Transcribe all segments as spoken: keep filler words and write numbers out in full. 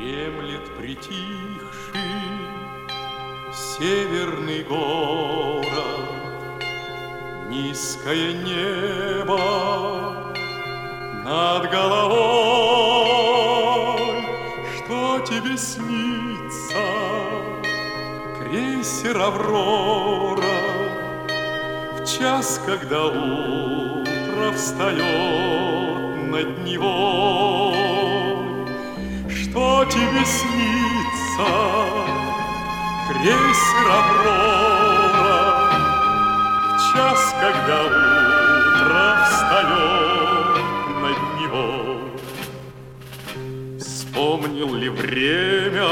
Дремлет притихший северный город, низкое небо над головой. Что тебе снится, крейсер «Аврора», в час, когда утро встает над Невой? Что тебе снится, крейсер «Аврора», в час, когда утро встает над Невой? Вспомнил ли время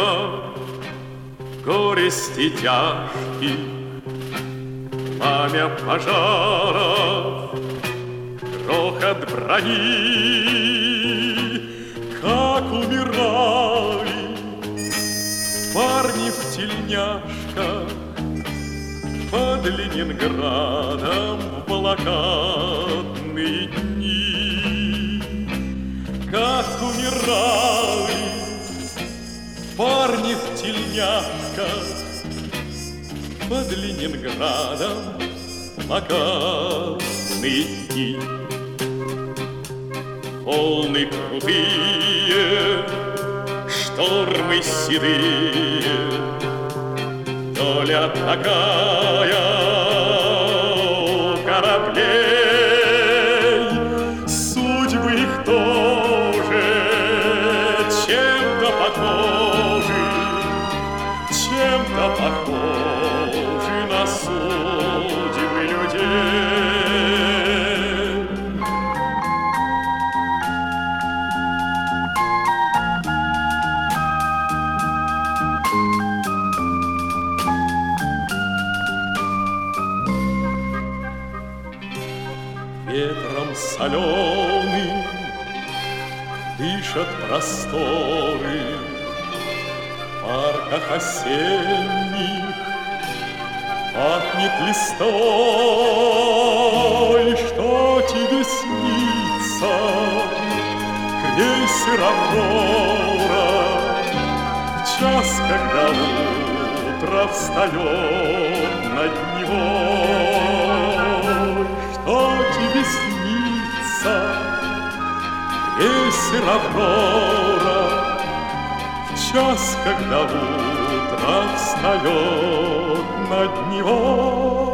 горести тяжких, пламя пожаров, грохот брони, как умирали парни в тельняшках под Ленинградом в блокадные дни? Как умирали парни в тельняшках под Ленинградом в блокадные дни. Волны крутые, штормы седые, доля такая у кораблей. Судьбы их тоже чем-то похожи, чем-то похожи на судьбы людей. Ветром соленым дышат просторы в парках осенних, пахнет листвой. Что тебе снится, крейсер «Аврора», в час, когда утро встает над Невой? Что тебе снится, крейсер «Аврора», в час, когда утро встает над Невой?